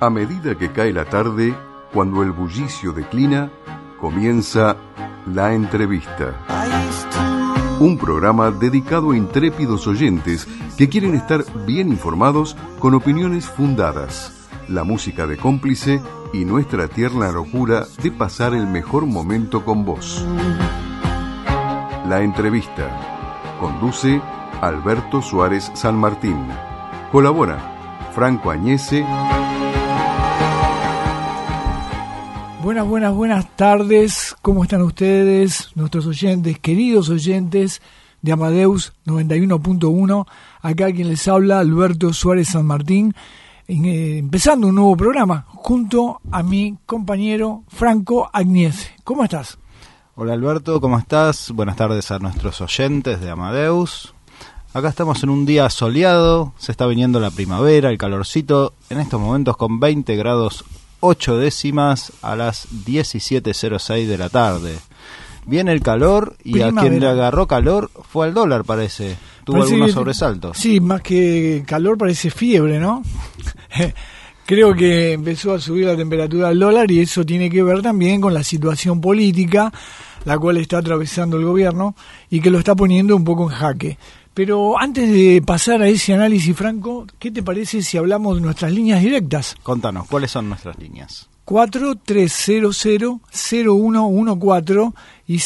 A medida que cae la tarde, cuando el bullicio declina, comienza La Entrevista. Un programa dedicado a intrépidos oyentes que quieren estar bien informados con opiniones fundadas, la música de cómplice y nuestra tierna locura de pasar el mejor momento con vos. La Entrevista. Conduce Alberto Suárez San Martín. Colabora Franco Añese. Buenas tardes. ¿Cómo están ustedes, nuestros oyentes, queridos oyentes de Amadeus 91.1? Acá quien les habla, Alberto Suárez San Martín, empezando un nuevo programa junto a mi compañero Franco Agnese. ¿Cómo estás? Hola Alberto, ¿cómo estás? Buenas tardes a nuestros oyentes de Amadeus. Acá estamos en un día soleado, se está viniendo la primavera, el calorcito, en estos momentos con 20 grados 8 décimas a las 17:06 de la tarde. Viene el calor y primavera. A quien le agarró calor fue al dólar, parece. Tuvo algunos sobresaltos. Sí, más que calor parece fiebre, ¿no? Creo que empezó a subir la temperatura del dólar y eso tiene que ver también con la situación política, la cual está atravesando el gobierno y que lo está poniendo un poco en jaque. Pero antes de pasar a ese análisis, Franco, ¿qué te parece si hablamos de nuestras líneas directas? Contanos, ¿cuáles son nuestras líneas? 4300-0114 y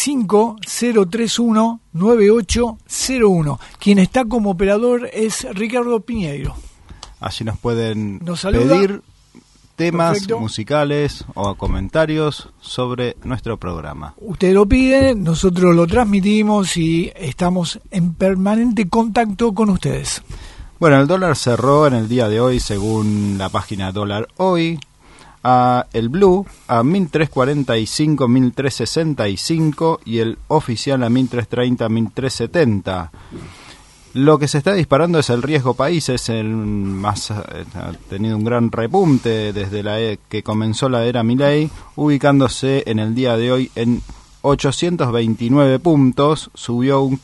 5031-9801. Quien está como operador es Ricardo Piñeiro. Allí nos pueden pedir temas Perfecto. Musicales o comentarios sobre nuestro programa. Usted lo pide, nosotros lo transmitimos y estamos en permanente contacto con ustedes. Bueno, el dólar cerró en el día de hoy, según la página Dólar Hoy, el Blue a 1.345, 1.365 y el oficial a 1.330, 1.370. Lo que se está disparando es el riesgo país, es el más ha tenido un gran repunte desde que comenzó la era Milei, ubicándose en el día de hoy en 829 puntos, subió un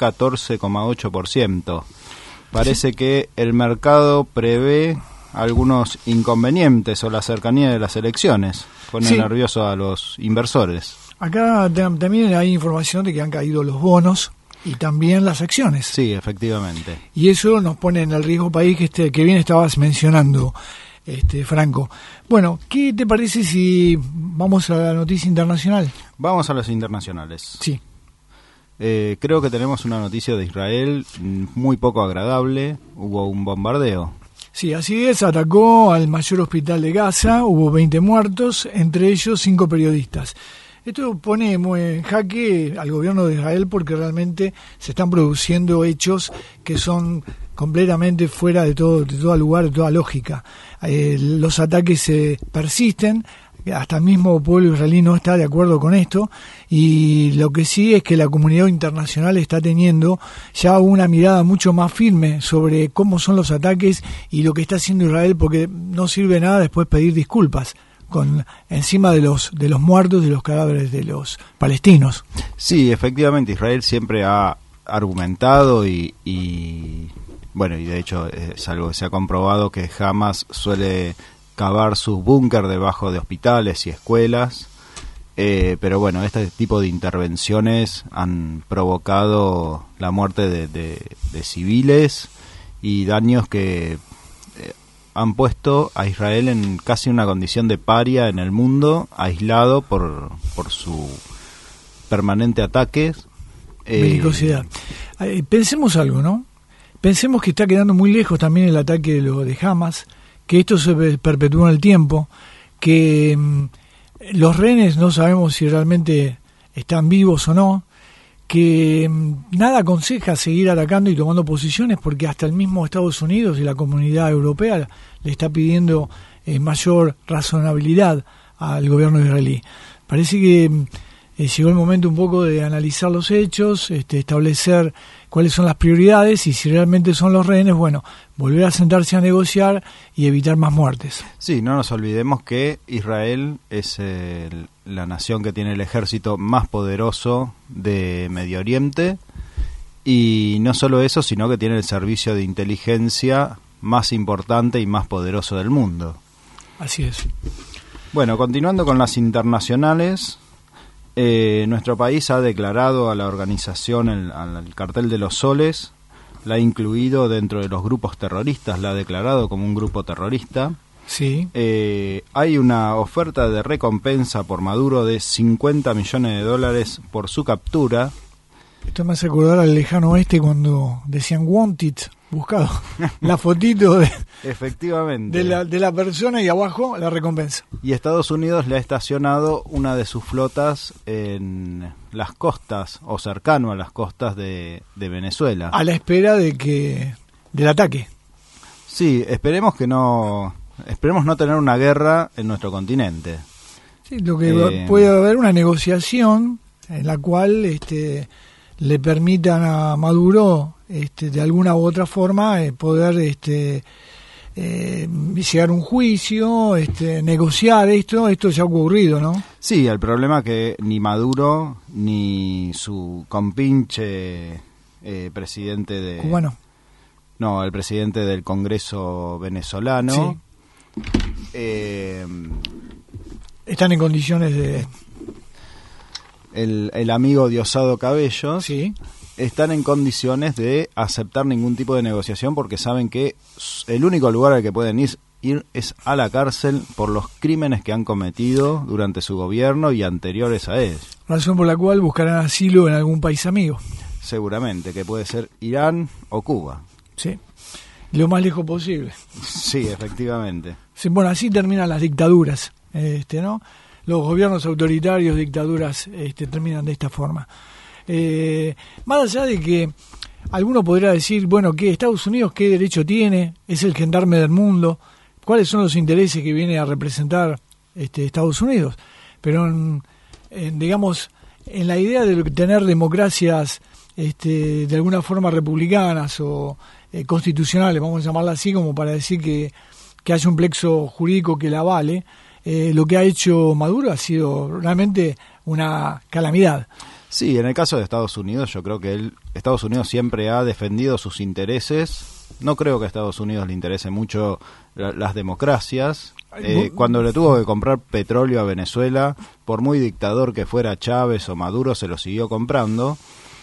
14,8%. Parece que el mercado prevé algunos inconvenientes o la cercanía de las elecciones, pone nervioso a los inversores. Acá también hay información de que han caído los bonos y también las acciones. Sí, efectivamente. Y eso nos pone en el riesgo país que bien estabas mencionando, Franco. Bueno, ¿qué te parece si vamos a la noticia internacional? Vamos a las internacionales. Sí. Creo que tenemos una noticia de Israel muy poco agradable. Hubo un bombardeo. Sí, así es. Atacó al mayor hospital de Gaza. Hubo 20 muertos, entre ellos 5 periodistas. Esto pone muy en jaque al gobierno de Israel porque realmente se están produciendo hechos que son completamente fuera de todo lugar, de toda lógica. Los ataques persisten, hasta el mismo pueblo israelí no está de acuerdo con esto, y lo que sí es que la comunidad internacional está teniendo ya una mirada mucho más firme sobre cómo son los ataques y lo que está haciendo Israel, porque no sirve nada después pedir disculpas encima de los muertos, de los cadáveres de los palestinos. Sí, efectivamente, Israel siempre ha argumentado y de hecho es algo que se ha comprobado, que Hamas suele cavar sus búnker debajo de hospitales y escuelas, pero bueno, este tipo de intervenciones han provocado la muerte de civiles y daños que han puesto a Israel en casi una condición de paria en el mundo, aislado por su permanente ataque. Belicosidad. Pensemos algo, ¿no? Pensemos que está quedando muy lejos también el ataque de Hamas, que esto se perpetúa en el tiempo, que los rehenes no sabemos si realmente están vivos o no, que nada aconseja seguir atacando y tomando posiciones, porque hasta el mismo Estados Unidos y la comunidad europea le está pidiendo mayor razonabilidad al gobierno israelí. Parece que llegó el momento un poco de analizar los hechos, establecer cuáles son las prioridades y si realmente son los rehenes, bueno, volver a sentarse a negociar y evitar más muertes. Sí, no nos olvidemos que Israel es la nación que tiene el ejército más poderoso de Medio Oriente, y no solo eso, sino que tiene el servicio de inteligencia más importante y más poderoso del mundo. Así es. Bueno, continuando con las internacionales, nuestro país ha declarado a la organización, al Cartel de los Soles, la ha incluido dentro de los grupos terroristas, la ha declarado como un grupo terrorista. Sí. Hay una oferta de recompensa por Maduro de $50 millones por su captura. Esto me hace acordar al lejano oeste cuando decían wanted, buscado, la fotito Efectivamente. de la persona y abajo la recompensa. Y Estados Unidos le ha estacionado una de sus flotas en las costas o cercano a las costas de Venezuela. A la espera del ataque. Sí, esperemos no tener una guerra en nuestro continente. Sí, lo que puede haber una negociación en la cual le permitan a Maduro de alguna u otra forma poder llegar a un juicio, negociar esto ya ha ocurrido, ¿no? Sí, el problema es que ni Maduro ni su compinche presidente de... cubano. No, el presidente del Congreso venezolano. Sí. Están en condiciones de... El amigo Diosdado Cabello, sí, están en condiciones de aceptar ningún tipo de negociación porque saben que el único lugar al que pueden ir es a la cárcel por los crímenes que han cometido durante su gobierno y anteriores a él. Razón por la cual buscarán asilo en algún país amigo. Seguramente, que puede ser Irán o Cuba. Sí, lo más lejos posible. Sí, efectivamente. Sí, bueno, así terminan las dictaduras, ¿no? Los gobiernos autoritarios, dictaduras, terminan de esta forma. Más allá de que alguno podrá decir, bueno, ¿qué Estados Unidos qué derecho tiene? Es el gendarme del mundo. ¿Cuáles son los intereses que viene a representar Estados Unidos? Pero, digamos, en la idea de tener democracias de alguna forma republicanas o constitucionales, vamos a llamarla así, como para decir que haya un plexo jurídico que la avale, lo que ha hecho Maduro ha sido realmente una calamidad. Sí, en el caso de Estados Unidos, yo creo que Estados Unidos siempre ha defendido sus intereses. No creo que a Estados Unidos le interese mucho las democracias. Cuando le tuvo que comprar petróleo a Venezuela, por muy dictador que fuera Chávez o Maduro, se lo siguió comprando.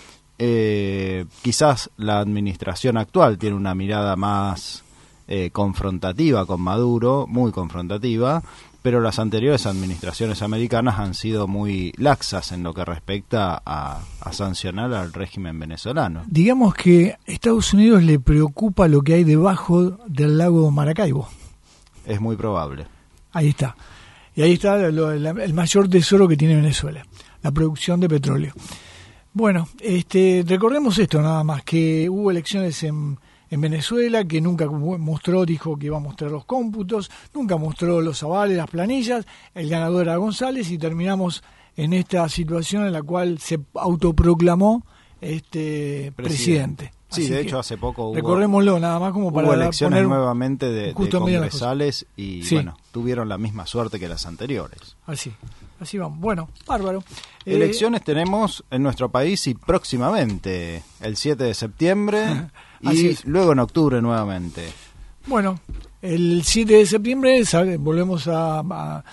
Quizás la administración actual tiene una mirada más confrontativa con Maduro, muy confrontativa, pero las anteriores administraciones americanas han sido muy laxas en lo que respecta a sancionar al régimen venezolano. Digamos que a Estados Unidos le preocupa lo que hay debajo del lago Maracaibo. Es muy probable. Ahí está. Y ahí está el mayor tesoro que tiene Venezuela, la producción de petróleo. Bueno, recordemos esto nada más, que hubo elecciones en Venezuela, que nunca dijo que iba a mostrar los cómputos, nunca mostró los avales, las planillas, el ganador era González y terminamos en esta situación en la cual se autoproclamó presidente. Sí, Así de hecho hace poco hubo... Recordémoslo nada más como para hubo elecciones poner nuevamente de congresales y sí, bueno, tuvieron la misma suerte que las anteriores. Así vamos. Bueno, bárbaro. Elecciones tenemos en nuestro país y próximamente, el 7 de septiembre y luego en octubre nuevamente. Bueno, el 7 de septiembre volvemos a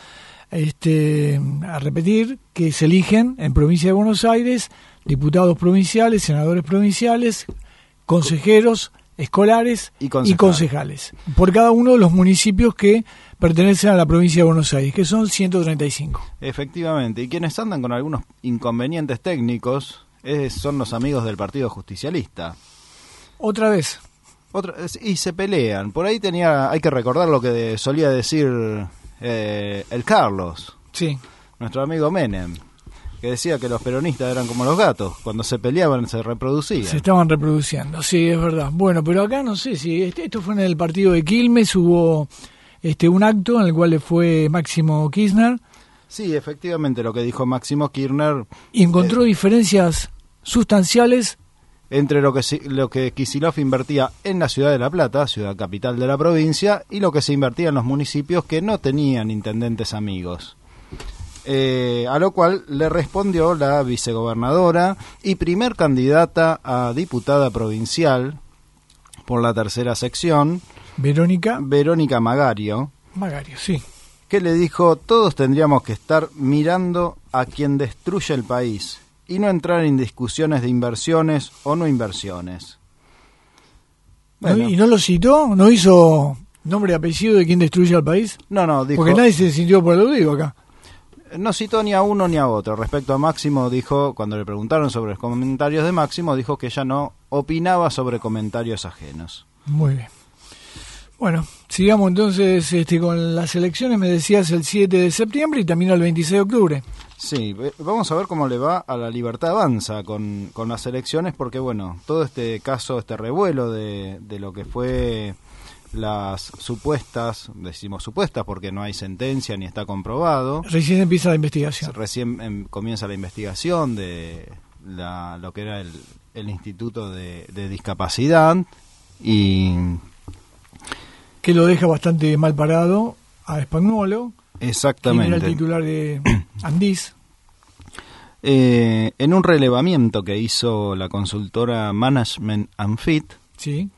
repetir que se eligen en provincia de Buenos Aires diputados provinciales, senadores provinciales, consejeros escolares y concejales por cada uno de los municipios que pertenecen a la provincia de Buenos Aires, que son 135. Efectivamente, y quienes andan con algunos inconvenientes técnicos son los amigos del Partido Justicialista. Otra vez. Y se pelean. Por ahí hay que recordar lo que solía decir el Carlos, sí, nuestro amigo Menem, que decía que los peronistas eran como los gatos, cuando se peleaban se reproducían. Se estaban reproduciendo, sí, es verdad. Bueno, pero acá no sé si esto fue en el partido de Quilmes, hubo un acto en el cual le fue Máximo Kirchner. Sí, efectivamente, lo que dijo Máximo Kirchner. Y encontró diferencias sustanciales entre lo que Kicillof invertía en la ciudad de La Plata, ciudad capital de la provincia, y lo que se invertía en los municipios que no tenían intendentes amigos. A lo cual le respondió la vicegobernadora y primer candidata a diputada provincial por la tercera sección, Verónica Magario, Magario, sí. Que le dijo: todos tendríamos que estar mirando a quien destruye el país y no entrar en discusiones de inversiones o no inversiones. Bueno. ¿Y no lo citó? ¿No hizo nombre y apellido de quien destruye al país? No, dijo... Porque nadie se sintió por aludido acá. No citó ni a uno ni a otro. Respecto a Máximo, dijo, cuando le preguntaron sobre los comentarios de Máximo, dijo que ella no opinaba sobre comentarios ajenos. Muy bien. Bueno, sigamos entonces con las elecciones. Me decías el 7 de septiembre y también el 26 de octubre. Sí, vamos a ver cómo le va a la Libertad Avanza con las elecciones, porque bueno, todo este caso, este revuelo de lo que fue las supuestas, decimos supuestas porque no hay sentencia ni está comprobado. Recién empieza la investigación. Recién comienza la investigación de lo que era el Instituto de Discapacidad y... que lo deja bastante mal parado a Spagnuolo. Exactamente. Quien era el titular de Andís. En un relevamiento que hizo la consultora Management and Fit, sí,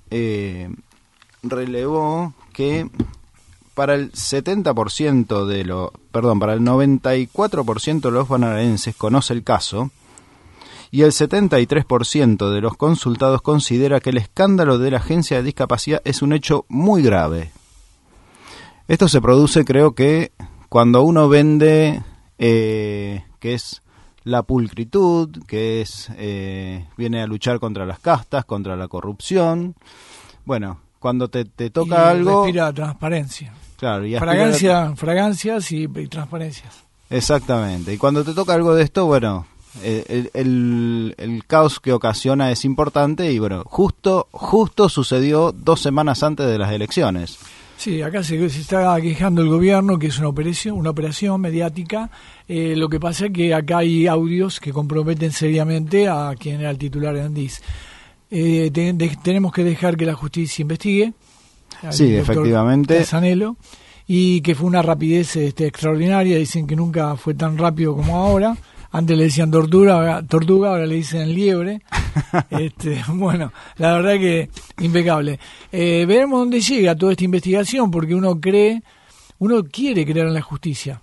relevó que para el 70% para el 94% de los bonaerenses conoce el caso y el 73% de los consultados considera que el escándalo de la agencia de discapacidad es un hecho muy grave. Esto se produce, creo que, cuando uno vende que es la pulcritud, que es viene a luchar contra las castas, contra la corrupción. Bueno, cuando te toca algo... respira transparencia. Claro, y fragancias y transparencias. Exactamente. Y cuando te toca algo de esto, bueno, el caos que ocasiona es importante y bueno, justo sucedió 2 semanas antes de las elecciones. Sí, acá se está quejando el gobierno que es una operación mediática. Lo que pasa es que acá hay audios que comprometen seriamente a quien era el titular de Andís. Tenemos que dejar que la justicia investigue. Sí, efectivamente. Casanelo, y que fue una rapidez extraordinaria. Dicen que nunca fue tan rápido como ahora. Antes le decían tortuga, ahora le dicen liebre. Bueno, la verdad que impecable. Veremos dónde llega toda esta investigación, porque uno quiere creer en la justicia.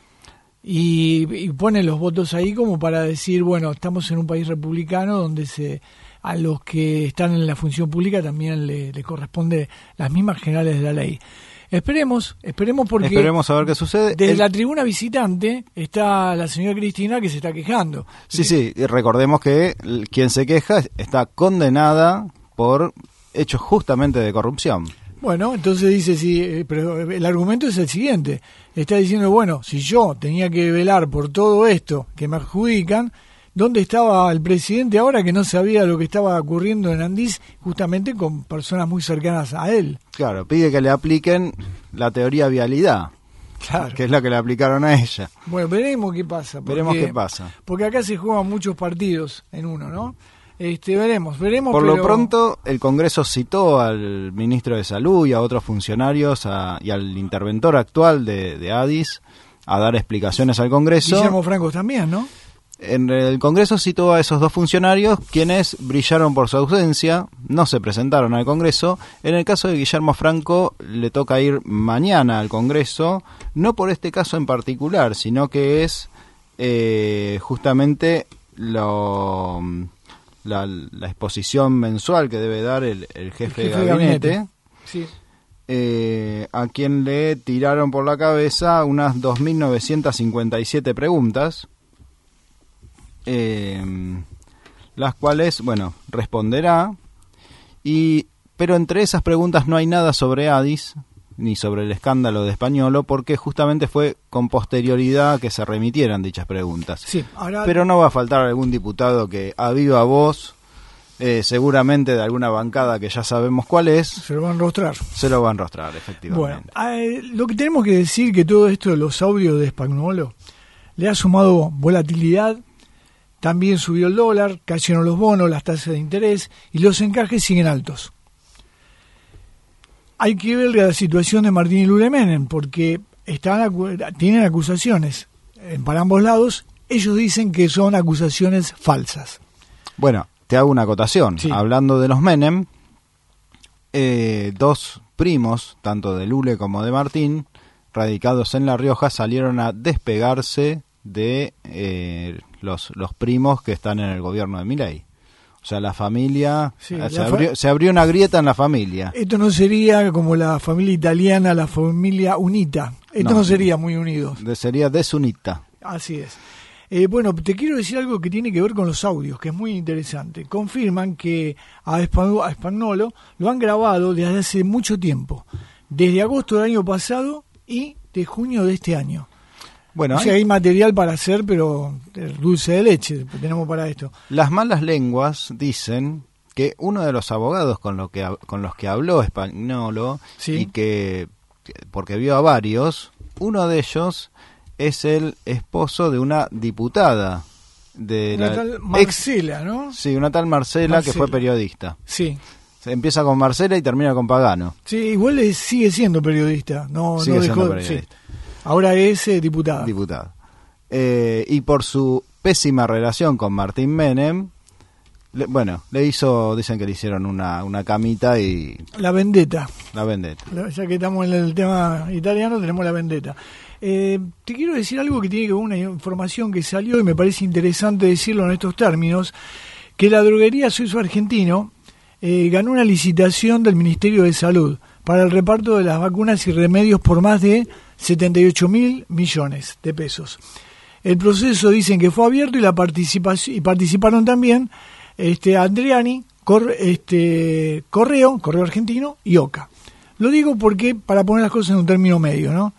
Y pone los votos ahí como para decir, bueno, estamos en un país republicano donde a los que están en la función pública también le corresponde las mismas generales de la ley. Esperemos porque... Esperemos a ver qué sucede. Desde la tribuna visitante está la señora Cristina que se está quejando. Sí, y recordemos que quien se queja está condenada por hechos justamente de corrupción. Bueno, entonces dice, sí, pero el argumento es el siguiente. Está diciendo, bueno, si yo tenía que velar por todo esto que me adjudican, ¿dónde estaba el presidente ahora que no sabía lo que estaba ocurriendo en Andís justamente con personas muy cercanas a él? Claro, pide que le apliquen la teoría vialidad, claro, que es la que le aplicaron a ella. Bueno, veremos qué pasa. Veremos qué pasa. Porque acá se juegan muchos partidos en uno, ¿no? Veremos. Por lo pronto, el Congreso citó al ministro de Salud y a otros funcionarios y al interventor actual de Adis a dar explicaciones al Congreso. Guillermo Franco también, ¿no? En el Congreso citó a esos 2 funcionarios, quienes brillaron por su ausencia, no se presentaron al Congreso. En el caso de Guillermo Franco, le toca ir mañana al Congreso, no por este caso en particular, sino que es justamente la exposición mensual que debe dar el jefe de gabinete. Sí. A quien le tiraron por la cabeza unas 2.957 preguntas. Las cuales, bueno, responderá, pero entre esas preguntas no hay nada sobre Adis ni sobre el escándalo de Spagnuolo, porque justamente fue con posterioridad que se remitieran dichas preguntas. Sí, ahora... Pero no va a faltar algún diputado que a viva voz, seguramente de alguna bancada que ya sabemos cuál es, se lo van a enrostrar, efectivamente. Bueno, lo que tenemos que decir que todo esto de los audios de Spagnuolo le ha sumado volatilidad. También subió el dólar, cayeron los bonos, las tasas de interés y los encajes siguen altos. Hay que ver la situación de Martín y Lula Menem, porque tienen acusaciones para ambos lados. Ellos dicen que son acusaciones falsas. Bueno, te hago una acotación. Sí. Hablando de los Menem, 2 primos, tanto de Lule como de Martín, radicados en La Rioja, salieron a despegarse de los primos que están en el gobierno de Milei. O sea, la familia, sí, se abrió una grieta en la familia. Esto no sería como la familia italiana, la familia unita. Esto no sería muy unidos. Sería desunita. Así es. Bueno, te quiero decir algo que tiene que ver con los audios, que es muy interesante. Confirman que a Spagnolo lo han grabado desde hace mucho tiempo, desde agosto del año pasado y de junio de este año. Bueno, o sea, hay material para hacer, pero dulce de leche tenemos para esto. Las malas lenguas dicen que uno de los abogados con los que habló Spagnolo, ¿sí? Y que porque vio a varios, uno de ellos es el esposo de una diputada de una tal Marcela, ¿no? Sí, una tal Marcela que fue periodista. Sí. Se empieza con Marcela y termina con Pagano. Sí, igual sigue siendo periodista. Sigue siendo periodista. Sí. Ahora es diputada. Diputada. Y por su pésima relación con Martín Menem, dicen que le hicieron una camita y... La vendetta. La vendetta. Ya que estamos en el tema italiano, tenemos la vendetta. Te quiero decir algo que tiene que ver con una información que salió y me parece interesante decirlo en estos términos, que la droguería Suizo Argentino ganó una licitación del Ministerio de Salud para el reparto de las vacunas y remedios por más de 78.000 millones de pesos. El proceso dicen que fue abierto y participaron también Andriani, Correo Argentino y OCA. Lo digo porque para poner las cosas en un término medio, ¿no?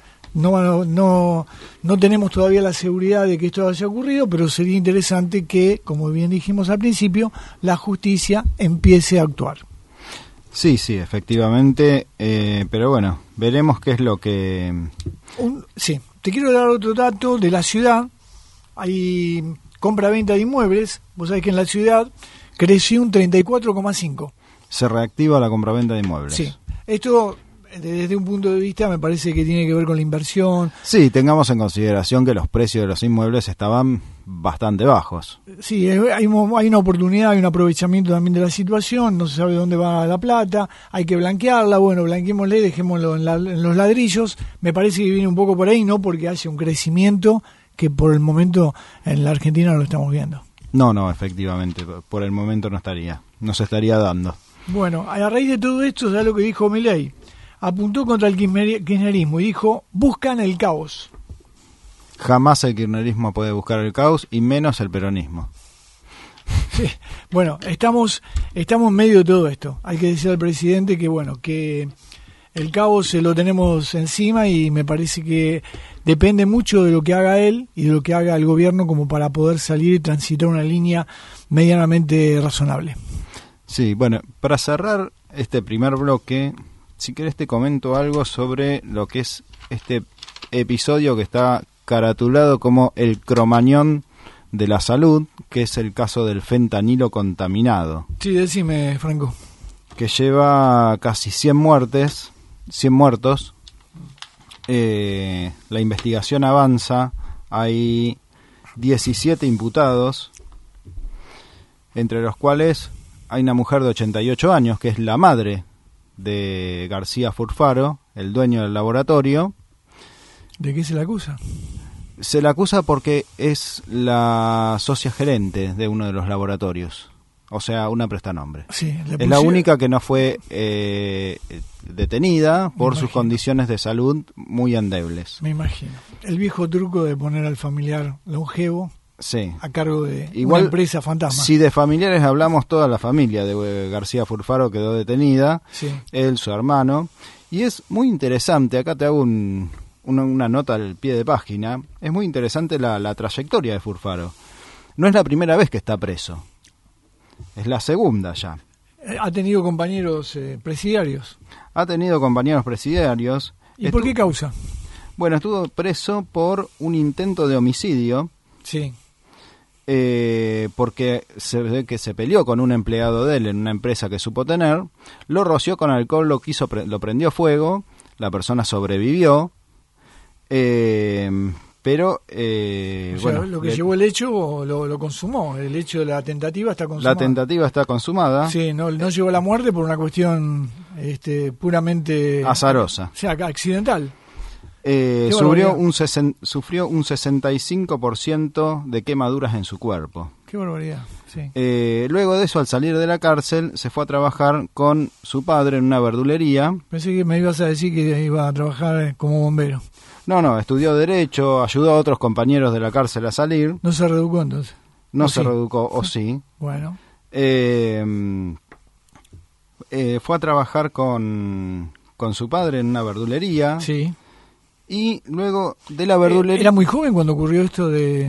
No tenemos todavía la seguridad de que esto haya ocurrido, pero sería interesante que, como bien dijimos al principio, la justicia empiece a actuar. Sí, efectivamente, pero bueno, veremos qué es lo que... Sí, te quiero dar otro dato de la ciudad. Hay compra-venta de inmuebles. Vos sabés que en la ciudad creció un 34,5%. Se reactiva la compra-venta de inmuebles. Sí, esto desde un punto de vista me parece que tiene que ver con la inversión. Sí, tengamos en consideración que los precios de los inmuebles estaban bastante bajos. Sí, hay una oportunidad, hay un aprovechamiento también de la situación, no se sabe dónde va la plata, hay que blanquearla, bueno, blanqueémosle, dejémoslo en los ladrillos. Me parece que viene un poco por ahí, no porque haya un crecimiento que por el momento en la Argentina no lo estamos viendo. No, efectivamente, por el momento no se estaría dando. Bueno, a raíz de todo esto, ¿sabes lo que dijo Milei? Apuntó contra el kirchnerismo y dijo, buscan el caos. Jamás el kirchnerismo puede buscar el caos y menos el peronismo. Sí. Bueno, estamos en medio de todo esto. Hay que decir al presidente que el caos se lo tenemos encima y me parece que depende mucho de lo que haga él y de lo que haga el gobierno como para poder salir y transitar una línea medianamente razonable. Sí, bueno, para cerrar este primer bloque, si querés te comento algo sobre lo que es este episodio que está caratulado como el Cromañón de la salud, que es el caso del fentanilo contaminado. Sí, decime, Franco. Que lleva casi 100 muertos. La investigación avanza, hay 17 imputados, entre los cuales hay una mujer de 88 años, que es la madre de García Furfaro, el dueño del laboratorio. ¿De qué se le acusa? Se la acusa porque es la socia gerente de uno de los laboratorios, o sea, una prestanombre. Sí, es la única que no fue detenida por sus condiciones de salud muy endebles. Me imagino. El viejo truco de poner al familiar longevo a cargo de una empresa fantasma. Si de familiares hablamos, toda la familia de García Furfaro quedó detenida, él, su hermano, y es muy interesante, acá te hago una nota al pie de página, es muy interesante la trayectoria de Furfaro. No es la primera vez que está preso, es la segunda ya. ¿Ha tenido compañeros presidiarios? Ha tenido compañeros presidiarios. ¿Y por qué causa? Bueno, estuvo preso por un intento de homicidio. Sí. Porque se ve que se peleó con un empleado de él en una empresa que supo tener, lo roció con alcohol, lo prendió fuego, la persona sobrevivió, pero lo que llevó el hecho lo consumó. El hecho de la tentativa está consumada. La tentativa está consumada. Sí, no llegó a la muerte por una cuestión puramente azarosa. O sea, accidental. Sufrió un 65% de quemaduras en su cuerpo. Qué barbaridad, sí. Luego de eso, al salir de la cárcel, se fue a trabajar con su padre en una verdulería. Pensé que me ibas a decir que iba a trabajar como bombero. No, estudió Derecho, ayudó a otros compañeros de la cárcel a salir. ¿No se reeducó entonces? No se reeducó, o sí. Bueno. Fue a trabajar con su padre en una verdulería. Sí. Y luego de la verdulería... ¿Era muy joven cuando ocurrió esto de...?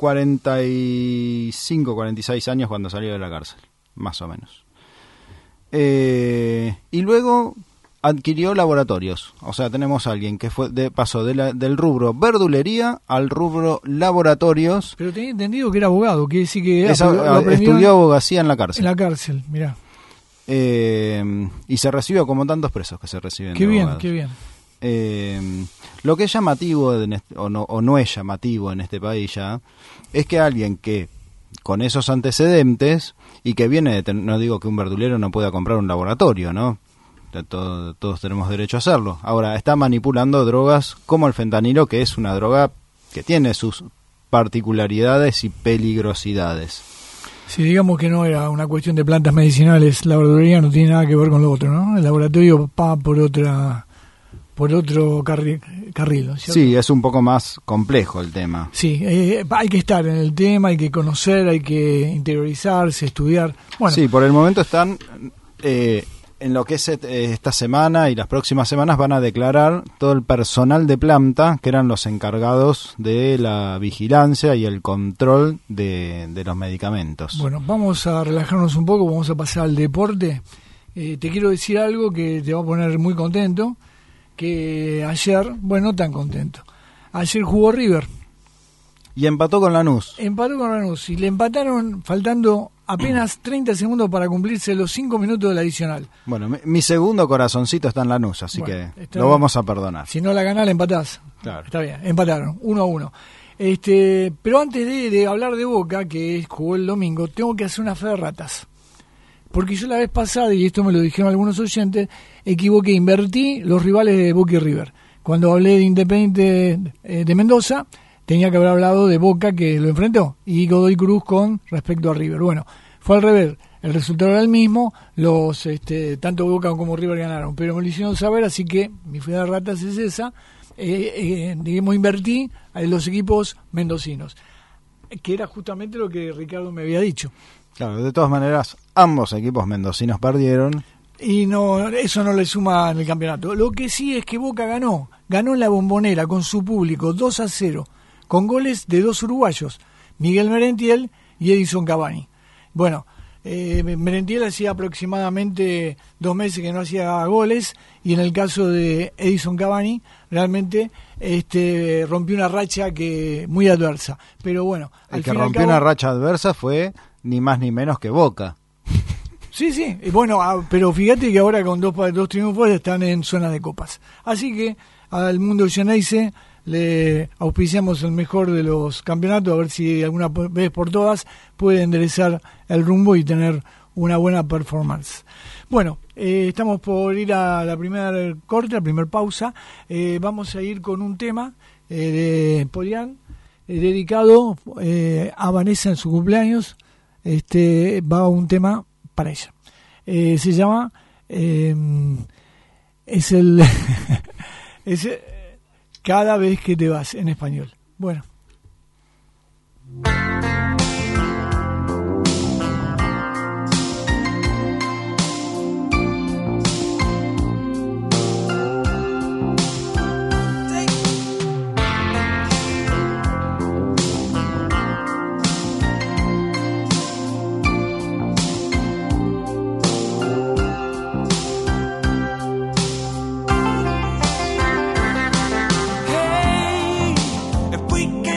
45, 46 años cuando salió de la cárcel, más o menos. Y luego adquirió laboratorios. O sea, tenemos a alguien que pasó del rubro verdulería al rubro laboratorios. Pero tenía entendido que era abogado, que sí que estudió abogacía en la cárcel. En la cárcel, mirá. Y se recibió como tantos presos que se reciben. Qué bien, qué bien. Lo que es llamativo o no es llamativo en este país ya es que alguien que con esos antecedentes y que viene no digo que un verdulero no pueda comprar un laboratorio, ¿no? Todos tenemos derecho a hacerlo. Ahora está manipulando drogas como el fentanilo, que es una droga que tiene sus particularidades y peligrosidades. Si digamos que no era una cuestión de plantas medicinales, la verdulería no tiene nada que ver con lo otro, ¿no? El laboratorio va por otro carril, ¿cierto? Sí, es un poco más complejo el tema. Sí, hay que estar en el tema, hay que conocer, hay que interiorizarse, estudiar. Bueno. Sí, por el momento están en lo que es esta semana y las próximas semanas van a declarar todo el personal de planta que eran los encargados de la vigilancia y el control de los medicamentos. Bueno, vamos a relajarnos un poco, vamos a pasar al deporte. Te quiero decir algo que te va a poner muy contento. Que ayer, bueno, no tan contento. Ayer jugó River. Y empató con Lanús. Empató con Lanús y le empataron faltando apenas 30 segundos para cumplirse los 5 minutos del adicional. Bueno, mi segundo corazoncito está en Lanús, así que lo vamos a perdonar. Si no la ganás, la empatás. Claro. Está bien, empataron, 1-1. Pero antes de hablar de Boca, que jugó el domingo, tengo que hacer una fe de ratas. Porque yo la vez pasada, y esto me lo dijeron algunos oyentes, equivoqué, invertí los rivales de Boca y River. Cuando hablé de Independiente de Mendoza, tenía que haber hablado de Boca, que lo enfrentó, y Godoy Cruz con respecto a River. Bueno, fue al revés, el resultado era el mismo, tanto Boca como River ganaron, pero me lo hicieron saber, así que mi fe de ratas es esa, digamos, invertí a los equipos mendocinos, que era justamente lo que Ricardo me había dicho. Claro, de todas maneras, ambos equipos mendocinos perdieron. Y no, eso no le suma en el campeonato. Lo que sí es que Boca ganó en la Bombonera con su público 2-0, con goles de 2 uruguayos, Miguel Merentiel y Edison Cavani. Bueno, Merentiel hacía aproximadamente 2 meses que no hacía goles, y en el caso de Edison Cavani, realmente rompió una racha muy adversa. Pero bueno, el que rompió una racha adversa fue ni más ni menos que Boca. Sí, bueno, pero fíjate que ahora con dos triunfos están en zona de copas. Así que al mundo Geneise le auspiciamos el mejor de los campeonatos, a ver si alguna vez por todas puede enderezar el rumbo y tener una buena performance. Bueno, estamos por ir a la primer corte, la primer pausa. Vamos a ir con un tema de Polián, dedicado a Vanessa en su cumpleaños. Va un tema para ella. Se llama es Cada vez que te vas, en español. Bueno. We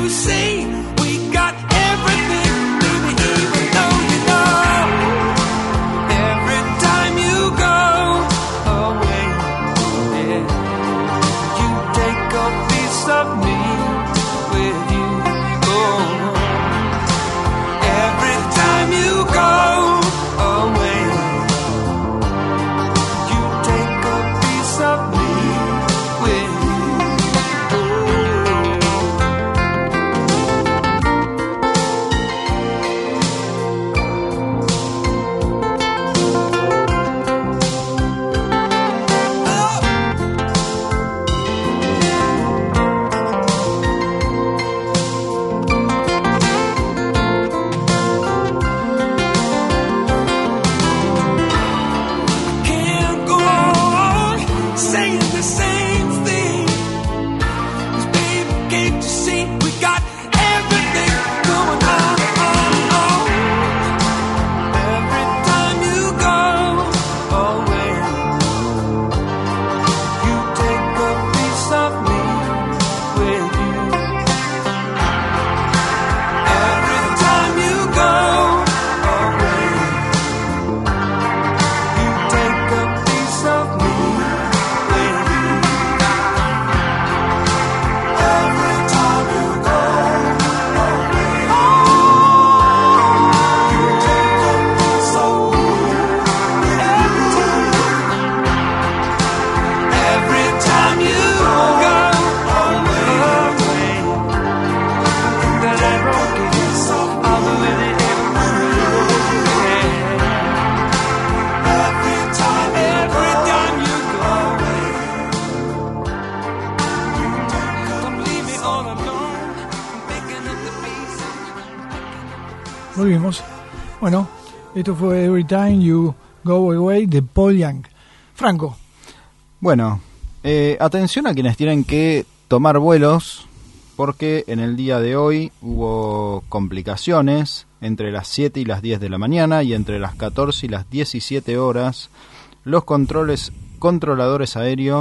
Volvimos. Bueno, esto fue Every Time You Go Away de Paul Young. Franco. Bueno, atención a quienes tienen que tomar vuelos, porque en el día de hoy hubo complicaciones entre las 7 y las 10 de la mañana y entre las 14 y las 17 horas. Los controladores aéreos,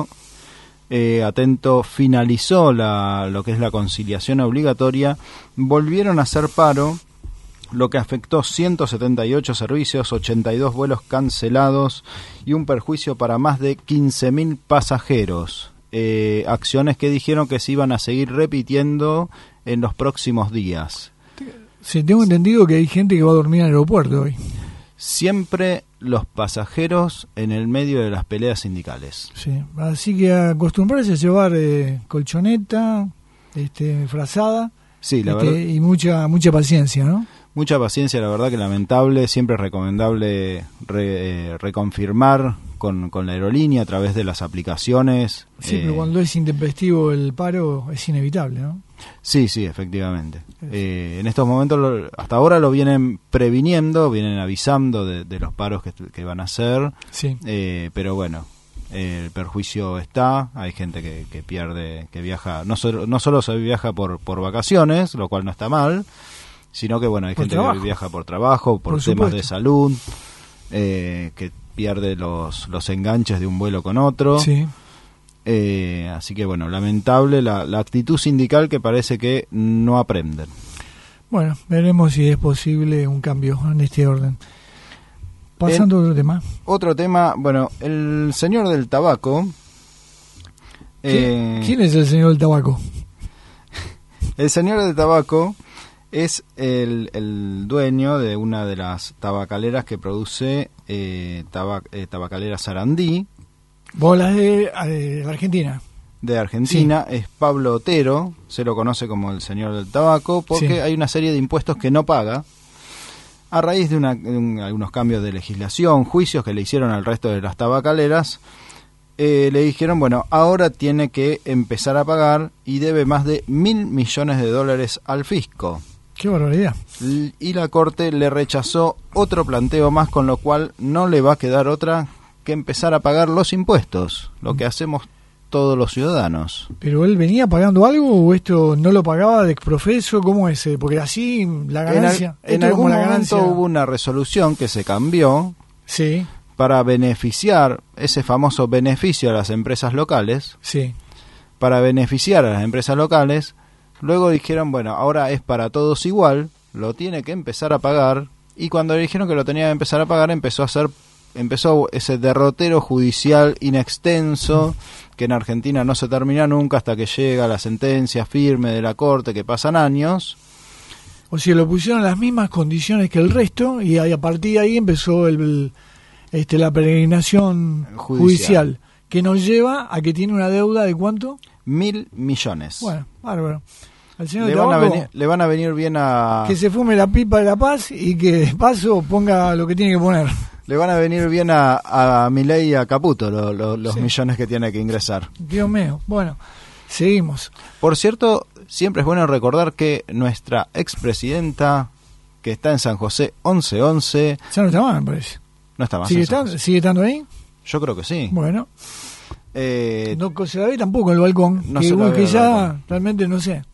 atento, finalizó lo que es la conciliación obligatoria, volvieron a hacer paro, lo que afectó 178 servicios, 82 vuelos cancelados y un perjuicio para más de 15.000 pasajeros. Acciones que dijeron que se iban a seguir repitiendo en los próximos días. Sí, tengo entendido que hay gente que va a dormir en el aeropuerto hoy. Siempre los pasajeros en el medio de las peleas sindicales. Sí, así que acostumbrarse a llevar colchoneta, frazada, sí, la verdad, y mucha paciencia, ¿no? Mucha paciencia, la verdad que lamentable, siempre es recomendable reconfirmar con la aerolínea a través de las aplicaciones. Sí, pero cuando es intempestivo el paro es inevitable, ¿no? Sí, efectivamente. En estos momentos, hasta ahora lo vienen previniendo, vienen avisando de los paros que van a hacer, sí. Pero bueno, el perjuicio está, hay gente que pierde, que viaja, no solo se viaja por vacaciones, lo cual no está mal, sino que bueno, hay gente que viaja por trabajo, por temas de salud, que pierde los enganches de un vuelo con otro. Sí. Así que bueno, lamentable la actitud sindical, que parece que no aprenden. Bueno, veremos si es posible un cambio en este orden. Pasando a otro tema. Otro tema, bueno, el señor del tabaco. ¿Quién es el señor del tabaco? El señor del tabaco es el dueño de una de las tabacaleras que produce tabacalera Sarandí. Bolas de Argentina. De Argentina, sí. Es Pablo Otero, se lo conoce como el señor del tabaco, porque sí, hay una serie de impuestos que no paga, a raíz de algunos cambios de legislación, juicios que le hicieron al resto de las tabacaleras. Le dijeron, bueno, ahora tiene que empezar a pagar y debe más de $1.000 millones al fisco. ¡Qué barbaridad! Y la Corte le rechazó otro planteo más, con lo cual no le va a quedar otra que empezar a pagar los impuestos, lo que hacemos todos los ciudadanos. ¿Pero él venía pagando algo o esto no lo pagaba de exprofeso? ¿Cómo es? Porque así la ganancia... En algún momento hubo una resolución que se cambió, sí, para beneficiar ese famoso beneficio a las empresas locales. Sí. Para beneficiar a las empresas locales Luego dijeron, bueno, ahora es para todos igual, lo tiene que empezar a pagar, y cuando le dijeron que lo tenía que empezar a pagar, empezó ese derrotero judicial inextenso, que en Argentina no se termina nunca hasta que llega la sentencia firme de la Corte, que pasan años. O sea, lo pusieron en las mismas condiciones que el resto, y a partir de ahí empezó la peregrinación judicial, que nos lleva a que tiene una deuda de ¿cuánto? 1.000 millones. Bueno, bárbaro. Al señor le van a venir bien a... Que se fume la pipa de la paz y que de paso ponga lo que tiene que poner. Le van a venir bien a Milei y a Caputo los millones que tiene que ingresar. Dios mío. Bueno, seguimos. Por cierto, siempre es bueno recordar que nuestra expresidenta, que está en San José 1111... Ya no está más, me parece. No está más. ¿Sigue estando ahí? Yo creo que sí. Bueno. No se la ve tampoco el balcón. No se la ve el balcón. Realmente no sé.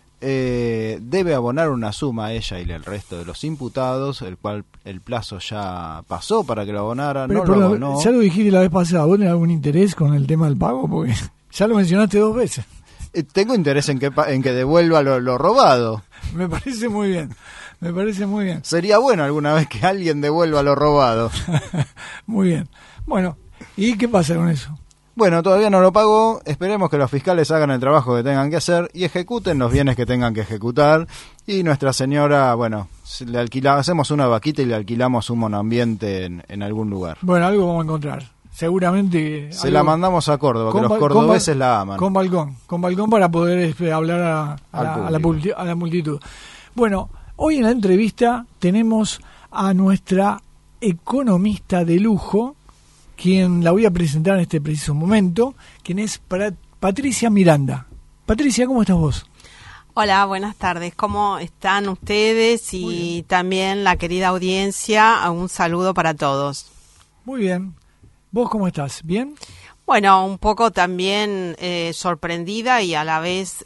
Debe abonar una suma a ella y al resto de los imputados, el cual el plazo ya pasó para que lo abonara. Pero lo abonó. Ya lo dijiste la vez pasada, ¿vos tenés algún interés con el tema del pago? Porque ya lo mencionaste 2 veces. Tengo interés en que devuelva lo robado. Me parece muy bien. Sería bueno alguna vez que alguien devuelva lo robado. Muy bien. Bueno, ¿y qué pasa con eso? Bueno, todavía no lo pagó, esperemos que los fiscales hagan el trabajo que tengan que hacer y ejecuten los bienes que tengan que ejecutar. Y Nuestra Señora, bueno, hacemos una vaquita y le alquilamos un monoambiente en algún lugar. Bueno, algo vamos a encontrar. Seguramente... La mandamos a Córdoba, que los cordobeses la aman. Con balcón para poder hablar a la multitud. Bueno, hoy en la entrevista tenemos a nuestra economista de lujo, quien la voy a presentar en este preciso momento, quien es Patricia Miranda. Patricia, ¿cómo estás vos? Hola, buenas tardes. ¿Cómo están ustedes? Y también la querida audiencia, un saludo para todos. Muy bien. ¿Vos cómo estás? ¿Bien? Bueno, un poco también sorprendida y a la vez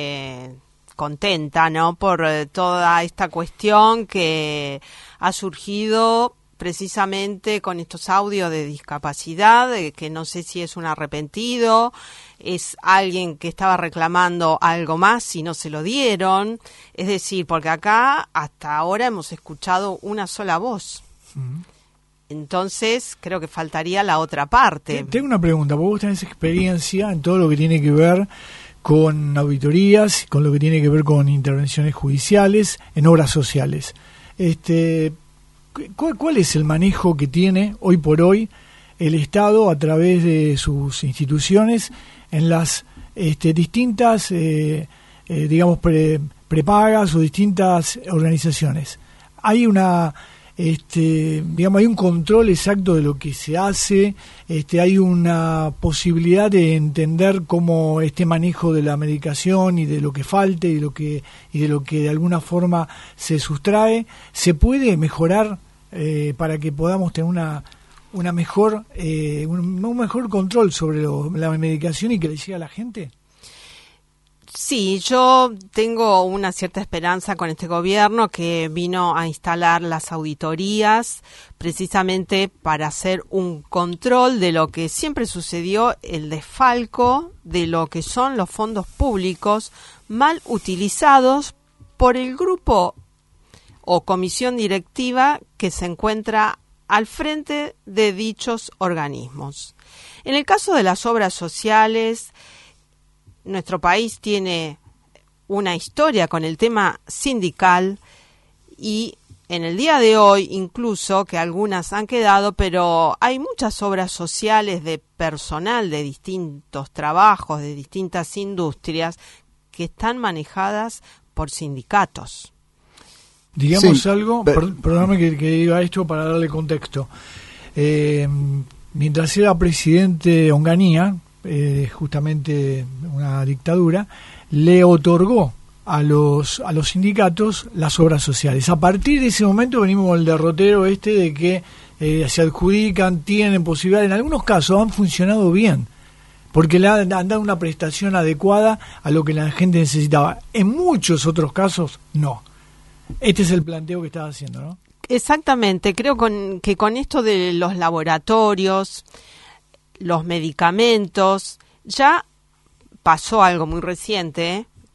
contenta, ¿no? Por toda esta cuestión que ha surgido precisamente con estos audios de discapacidad, que no sé si es un arrepentido, es alguien que estaba reclamando algo más y no se lo dieron, es decir, porque acá hasta ahora hemos escuchado una sola voz. Entonces creo que faltaría la otra parte. Tengo una pregunta, porque vos tenés experiencia en todo lo que tiene que ver con auditorías, con lo que tiene que ver con intervenciones judiciales, en obras sociales. ¿Cuál es el manejo que tiene hoy por hoy el Estado a través de sus instituciones en las distintas, digamos, prepagas o distintas organizaciones? Hay hay un control exacto de lo que se hace, hay una posibilidad de entender cómo este manejo de la medicación y de lo que falte y de lo que de alguna forma se sustrae, ¿se puede mejorar para que podamos tener un mejor control sobre la medicación y que le llegue a la gente? Sí, yo tengo una cierta esperanza con este gobierno que vino a instalar las auditorías precisamente para hacer un control de lo que siempre sucedió, el desfalco de lo que son los fondos públicos mal utilizados por el grupo o comisión directiva que se encuentra al frente de dichos organismos. En el caso de las obras sociales, nuestro país tiene una historia con el tema sindical y en el día de hoy incluso que algunas han quedado, pero hay muchas obras sociales de personal de distintos trabajos, de distintas industrias que están manejadas por sindicatos. Digamos algo, perdóname que diga esto para darle contexto. Mientras era presidente Onganía, justamente una dictadura, le otorgó a los sindicatos las obras sociales. A partir de ese momento venimos con el derrotero de que se adjudican, tienen posibilidad, en algunos casos han funcionado bien, porque le han dado una prestación adecuada a lo que la gente necesitaba. En muchos otros casos, no. Este es el planteo que estaba haciendo, ¿no? Exactamente, creo que con esto de los laboratorios, los medicamentos, ya pasó algo muy reciente,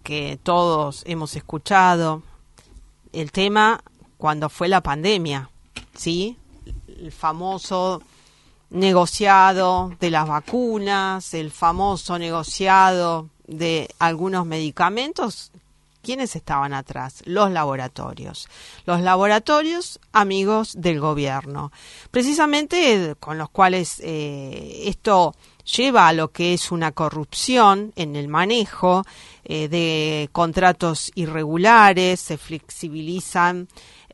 que todos hemos escuchado, el tema cuando fue la pandemia, ¿sí? El famoso negociado de las vacunas, el famoso negociado de algunos medicamentos. ¿Quiénes estaban atrás? Los laboratorios. Los laboratorios amigos del gobierno. Precisamente con los cuales esto lleva a lo que es una corrupción en el manejo de contratos irregulares, se flexibilizan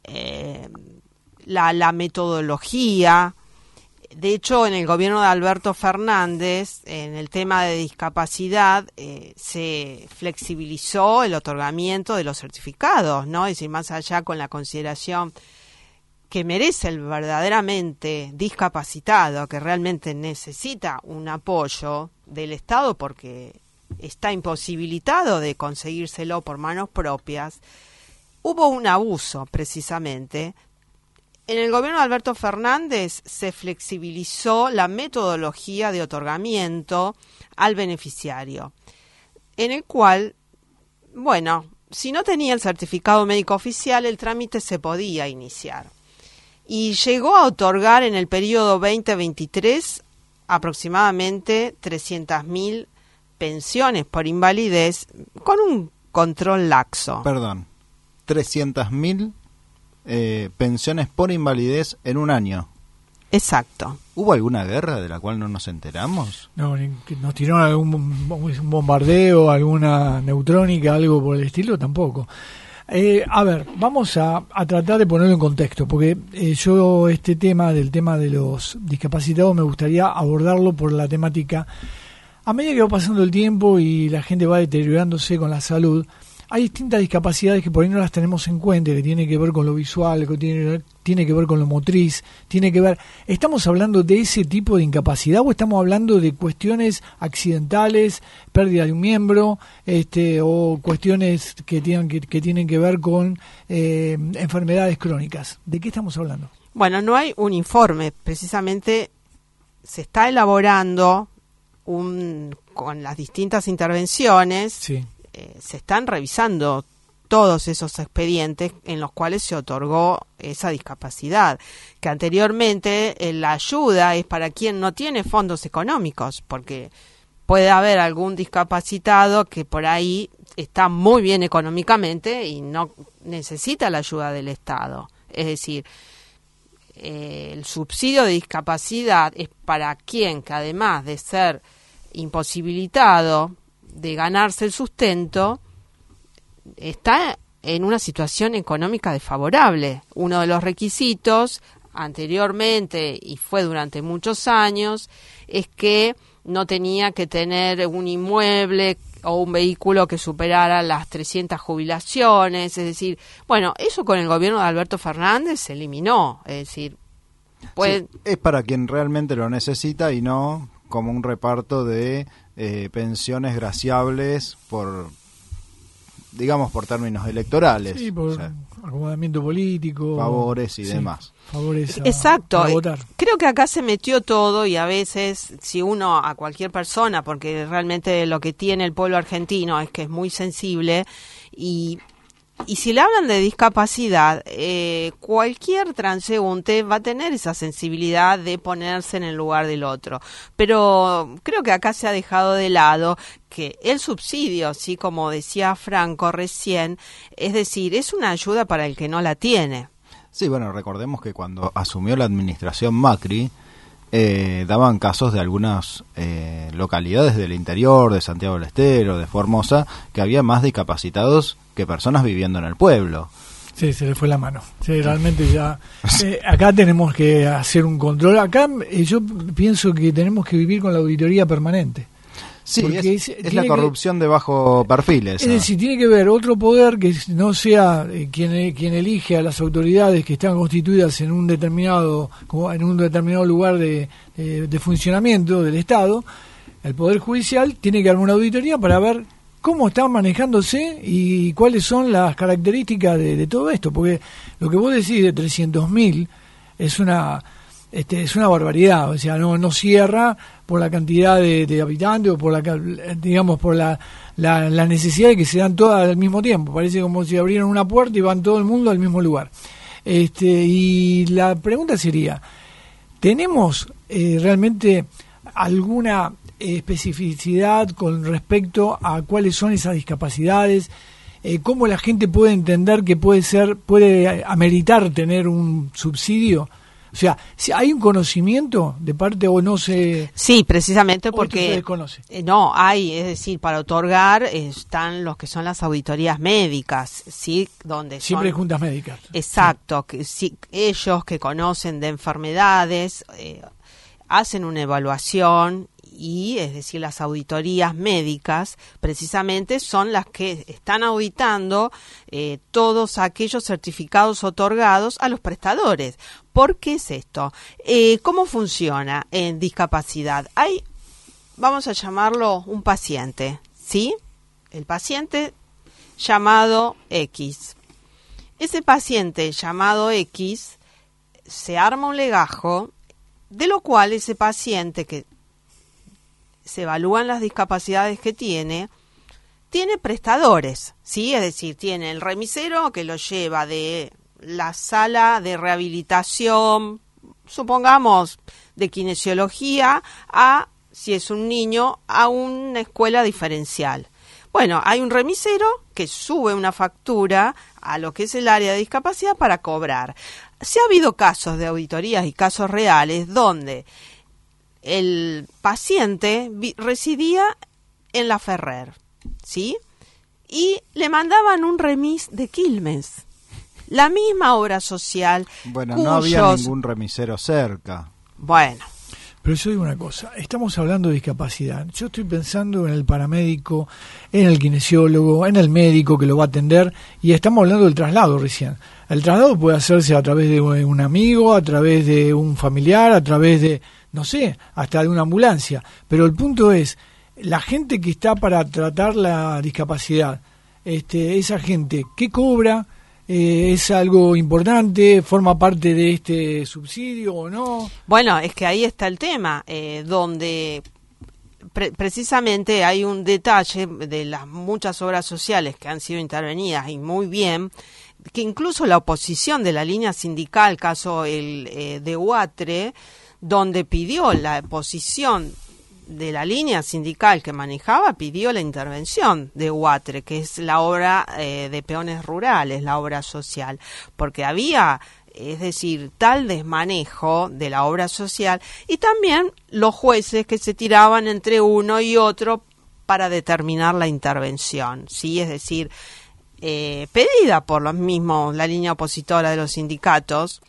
la metodología. De hecho, en el gobierno de Alberto Fernández, en el tema de discapacidad, se flexibilizó el otorgamiento de los certificados, ¿no? Es decir, más allá con la consideración que merece el verdaderamente discapacitado, que realmente necesita un apoyo del Estado porque está imposibilitado de conseguírselo por manos propias, hubo un abuso precisamente. En el gobierno de Alberto Fernández se flexibilizó la metodología de otorgamiento al beneficiario, en el cual, bueno, si no tenía el certificado médico oficial, el trámite se podía iniciar. Y llegó a otorgar en el periodo 2023 aproximadamente 300.000 pensiones por invalidez con un control laxo. Perdón, 300.000 pensiones por invalidez en un año. Exacto. ¿Hubo alguna guerra de la cual no nos enteramos? No, nos tiraron algún bombardeo, alguna neutrónica, algo por el estilo, tampoco. A ver, vamos a tratar de ponerlo en contexto, porque yo del tema de los discapacitados me gustaría abordarlo por la temática. A medida que va pasando el tiempo y la gente va deteriorándose con la salud, hay distintas discapacidades que por ahí no las tenemos en cuenta, que tiene que ver con lo visual, que tiene que ver con lo motriz, tiene que ver... ¿Estamos hablando de ese tipo de incapacidad o estamos hablando de cuestiones accidentales, pérdida de un miembro, o cuestiones que tienen que ver con enfermedades crónicas? ¿De qué estamos hablando? Bueno, no hay un informe, precisamente se está elaborando con las distintas intervenciones. Sí. Se están revisando todos esos expedientes en los cuales se otorgó esa discapacidad, que anteriormente la ayuda es para quien no tiene fondos económicos, porque puede haber algún discapacitado que por ahí está muy bien económicamente y no necesita la ayuda del Estado. Es decir, el subsidio de discapacidad es para quien que además de ser imposibilitado de ganarse el sustento, está en una situación económica desfavorable. Uno de los requisitos anteriormente, y fue durante muchos años, es que no tenía que tener un inmueble o un vehículo que superara las 300 jubilaciones. Es decir, bueno, eso con el gobierno de Alberto Fernández se eliminó. Es decir, sí, es para quien realmente lo necesita y no como un reparto de pensiones graciables por términos electorales. Sí, por acomodamiento político. Favores y demás. Favores exacto. A votar. Creo que acá se metió todo y a veces, si uno a cualquier persona, porque realmente lo que tiene el pueblo argentino es que es muy sensible y si le hablan de discapacidad, cualquier transeúnte va a tener esa sensibilidad de ponerse en el lugar del otro. Pero creo que acá se ha dejado de lado que el subsidio, sí, como decía Franco recién, es decir, es una ayuda para el que no la tiene. Sí, bueno, recordemos que cuando asumió la administración Macri, daban casos de algunas localidades del interior, de Santiago del Estero, de Formosa, que había más discapacitados que personas viviendo en el pueblo. Sí, se le fue la mano. Sí, realmente ya... acá tenemos que hacer un control. Acá yo pienso que tenemos que vivir con la auditoría permanente. Sí, es la corrupción de bajo perfil esa. Es decir, tiene que haber otro poder que no sea quien elige a las autoridades que están constituidas en un determinado lugar de funcionamiento del Estado. El Poder Judicial tiene que dar una auditoría para ver cómo están manejándose y cuáles son las características de todo esto, porque lo que vos decís de 300.000 es una es una barbaridad. O sea, no cierra por la cantidad de habitantes o por la necesidad de que se dan todas al mismo tiempo. Parece como si abrieran una puerta y van todo el mundo al mismo lugar. Y la pregunta sería, ¿tenemos realmente alguna especificidad con respecto a cuáles son esas discapacidades? ¿Cómo la gente puede entender que puede ameritar tener un subsidio? O sea, si hay un conocimiento de parte o no se... Sí, precisamente porque... se desconoce. No, hay, es decir, para otorgar están los que son las auditorías médicas, ¿sí? Donde siempre hay son... juntas médicas. Exacto, que, sí, ellos que conocen de enfermedades hacen una evaluación y, es decir, las auditorías médicas precisamente son las que están auditando todos aquellos certificados otorgados a los prestadores. ¿Por qué es esto? ¿Cómo funciona en discapacidad? Hay, vamos a llamarlo un paciente, ¿sí? El paciente llamado X. Ese paciente llamado X se arma un legajo de lo cual ese paciente que se evalúan las discapacidades que tiene prestadores, ¿sí? Es decir, tiene el remisero que lo lleva de la sala de rehabilitación, supongamos, de kinesiología, a, si es un niño, a una escuela diferencial. Bueno, hay un remisero que sube una factura a lo que es el área de discapacidad para cobrar. Sí ha habido casos de auditorías y casos reales donde el paciente residía en La Ferrer, ¿sí? Y le mandaban un remis de Quilmes, la misma obra social. Bueno, no había ningún remisero cerca. Bueno. Pero yo digo una cosa, estamos hablando de discapacidad. Yo estoy pensando en el paramédico, en el kinesiólogo, en el médico que lo va a atender, y estamos hablando del traslado recién. El traslado puede hacerse a través de un amigo, a través de un familiar, a través de, no sé, hasta de una ambulancia. Pero el punto es, la gente que está para tratar la discapacidad, esa gente, ¿qué cobra? ¿Es algo importante? ¿Forma parte de este subsidio o no? Bueno, es que ahí está el tema, donde precisamente hay un detalle de las muchas obras sociales que han sido intervenidas y muy bien, que incluso la oposición de la línea sindical, caso de Huatre, donde pidió la posición de la línea sindical que manejaba, pidió la intervención de Huatre, que es la obra de peones rurales, la obra social, porque había, es decir, tal desmanejo de la obra social, y también los jueces que se tiraban entre uno y otro para determinar la intervención, ¿sí? Es decir, pedida por los mismos, la línea opositora de los sindicatos.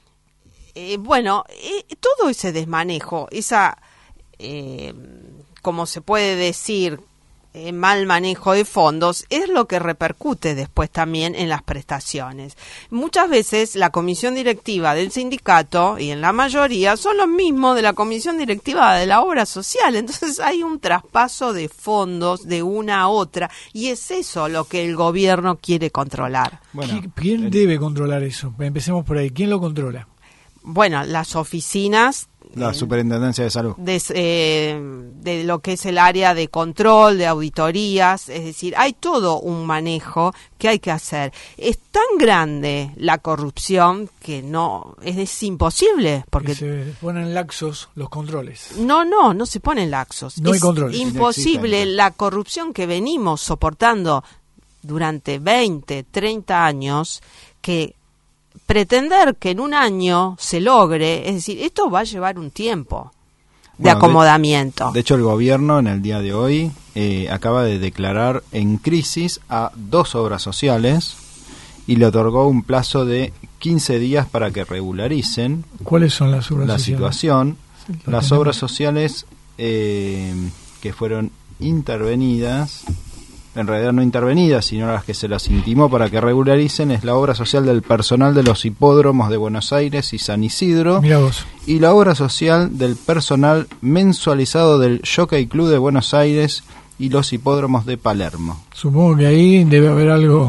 Todo ese desmanejo, esa como se puede decir, mal manejo de fondos, es lo que repercute después también en las prestaciones. Muchas veces la comisión directiva del sindicato, y en la mayoría, son los mismos de la comisión directiva de la obra social. Entonces hay un traspaso de fondos de una a otra, y es eso lo que el gobierno quiere controlar. Bueno, ¿quién debe controlar eso? Empecemos por ahí. ¿Quién lo controla? Bueno, las oficinas. La Superintendencia de Salud. De lo que es el área de control, de auditorías, es decir, hay todo un manejo que hay que hacer. Es tan grande la corrupción que no, es imposible. Porque que se ponen laxos los controles. No se ponen laxos. No hay controles. Es imposible la corrupción que venimos soportando durante 20, 30 años, que pretender que en un año se logre, es decir, esto va a llevar un tiempo de acomodamiento. De hecho, el gobierno en el día de hoy acaba de declarar en crisis a 2 obras sociales y le otorgó un plazo de 15 días para que regularicen. ¿Cuáles son las obras la sociales? Situación. Sí, las obras sociales que fueron intervenidas, en realidad no intervenidas, sino las que se las intimó para que regularicen, es la obra social del personal de los hipódromos de Buenos Aires y San Isidro. Mirá vos. Y la obra social del personal mensualizado del Jockey Club de Buenos Aires y los hipódromos de Palermo. Supongo que ahí debe haber algo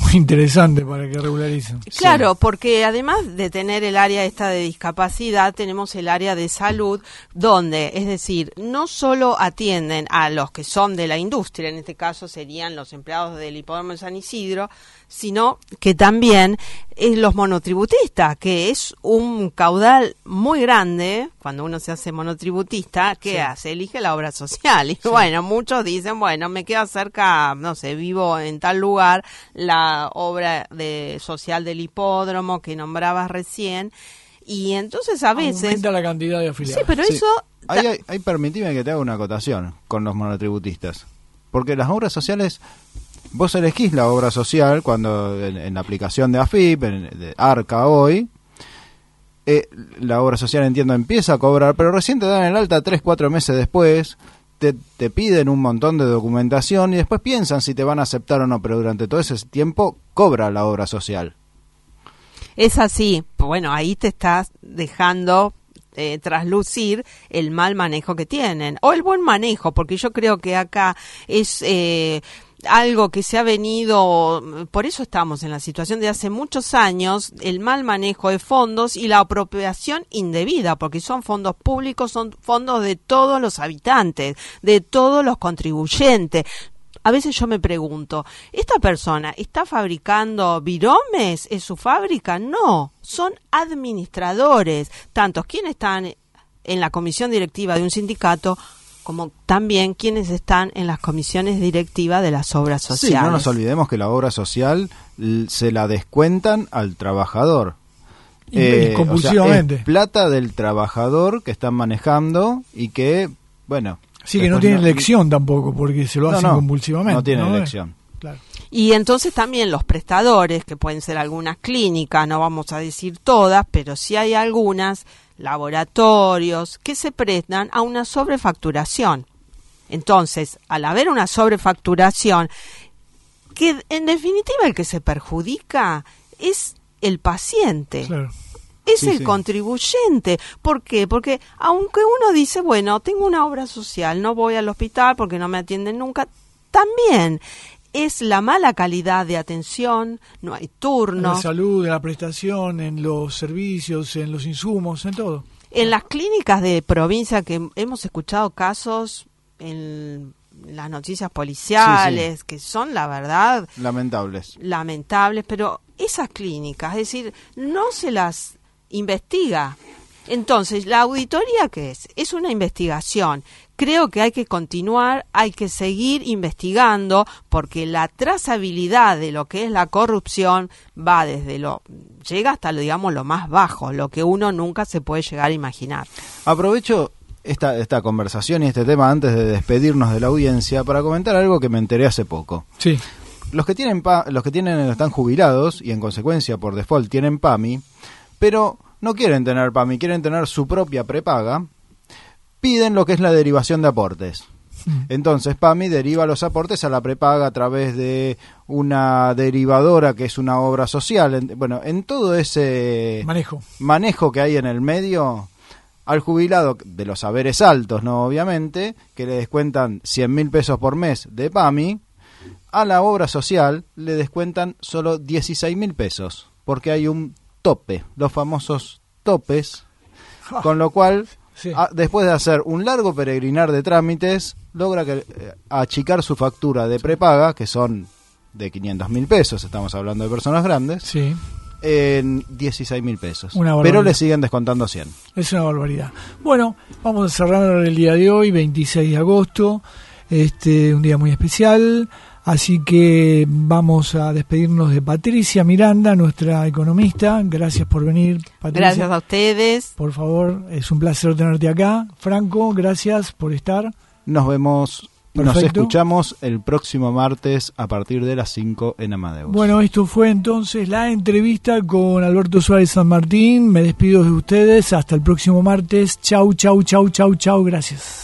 muy interesante para que regularicen. Claro, porque además de tener el área esta de discapacidad, tenemos el área de salud, donde, es decir, no solo atienden a los que son de la industria, en este caso serían los empleados del Hipódromo de San Isidro, sino que también los monotributistas, que es un caudal muy grande cuando uno se hace monotributista. ¿Qué hace? Elige la obra social. Y bueno, muchos dicen, bueno, me queda cerca, no sé, vivo en tal lugar, la obra social del hipódromo que nombrabas recién, y entonces a veces aumenta la cantidad de afiliados. Sí, pero eso ahí permitime que te haga una acotación con los monotributistas, porque las obras sociales, vos elegís la obra social cuando en la aplicación de AFIP, de ARCA hoy, la obra social, entiendo, empieza a cobrar, pero recién te dan el alta 3-4 meses después, te piden un montón de documentación y después piensan si te van a aceptar o no, pero durante todo ese tiempo cobra la obra social. Es así. Bueno, ahí te estás dejando traslucir el mal manejo que tienen, o el buen manejo, porque yo creo que acá es algo que se ha venido, por eso estamos en la situación de hace muchos años, el mal manejo de fondos y la apropiación indebida, porque son fondos públicos, son fondos de todos los habitantes, de todos los contribuyentes. A veces yo me pregunto, ¿esta persona está fabricando viromes? ¿Es su fábrica? No, son administradores, tantos quienes están en la comisión directiva de un sindicato, como también quienes están en las comisiones directivas de las obras sociales. Sí, no nos olvidemos que la obra social se la descuentan al trabajador. Compulsivamente. O sea, es plata del trabajador que están manejando y que, bueno... Sí, que no tiene elección tampoco, porque se lo hacen compulsivamente. No tiene elección. Claro. Y entonces también los prestadores, que pueden ser algunas clínicas, no vamos a decir todas, pero sí hay algunas, laboratorios, que se prestan a una sobrefacturación. Entonces, al haber una sobrefacturación, que en definitiva el que se perjudica es el paciente. Claro. Es el contribuyente. ¿Por qué? Porque aunque uno dice, bueno, tengo una obra social, no voy al hospital porque no me atienden nunca, también es la mala calidad de atención, no hay turno. En la salud, en la prestación, en los servicios, en los insumos, en todo. En las clínicas de provincia, que hemos escuchado casos en las noticias policiales, que son, la verdad... Lamentables, pero esas clínicas, es decir, no se las investiga. Entonces, ¿la auditoría qué es? Es una investigación. Creo que hay que continuar, hay que seguir investigando, porque la trazabilidad de lo que es la corrupción va llega hasta lo más bajo, lo que uno nunca se puede llegar a imaginar. Aprovecho esta conversación y este tema antes de despedirnos de la audiencia para comentar algo que me enteré hace poco. Sí. Los que están jubilados y en consecuencia por default tienen PAMI, pero no quieren tener PAMI, quieren tener su propia prepaga, piden lo que es la derivación de aportes. Entonces PAMI deriva los aportes a la prepaga a través de una derivadora que es una obra social. Bueno, en todo ese manejo que hay en el medio, al jubilado de los haberes altos, no obviamente, que le descuentan 100.000 pesos por mes de PAMI, a la obra social le descuentan solo 16.000 pesos, porque hay un tope, los famosos topes, con lo cual, después de hacer un largo peregrinar de trámites, logra achicar su factura de prepaga, que son de 500.000 pesos, estamos hablando de personas grandes, en 16.000 pesos. Pero le siguen descontando 100. Es una barbaridad. Bueno, vamos a cerrar el día de hoy, 26 de agosto, un día muy especial. Así que vamos a despedirnos de Patricia Miranda, nuestra economista. Gracias por venir, Patricia. Gracias a ustedes. Por favor, es un placer tenerte acá. Franco, gracias por estar. Nos vemos, nos escuchamos el próximo martes a partir de las 5 en Amadeus. Bueno, esto fue entonces la entrevista con Alberto Suárez San Martín. Me despido de ustedes. Hasta el próximo martes. Chau, chau, chau, chau, chau. Gracias.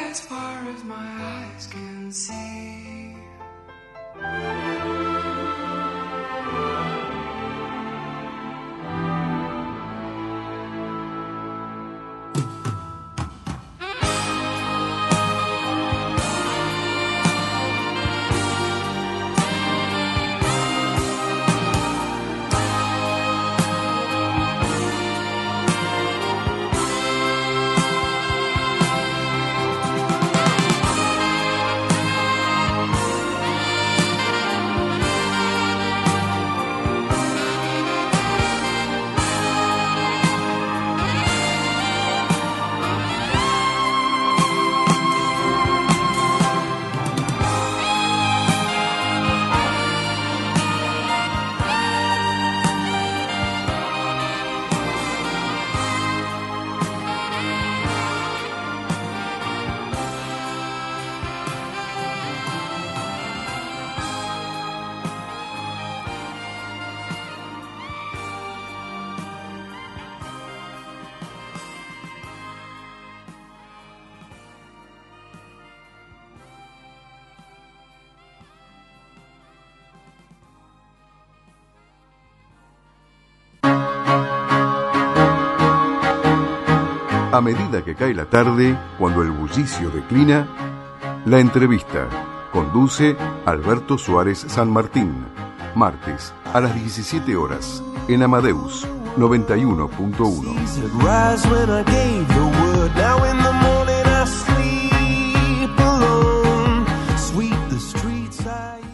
as far as my eyes can see. A medida que cae la tarde, cuando el bullicio declina, la entrevista. Conduce Alberto Suárez San Martín. Martes a las 17 horas en Amadeus 91.1.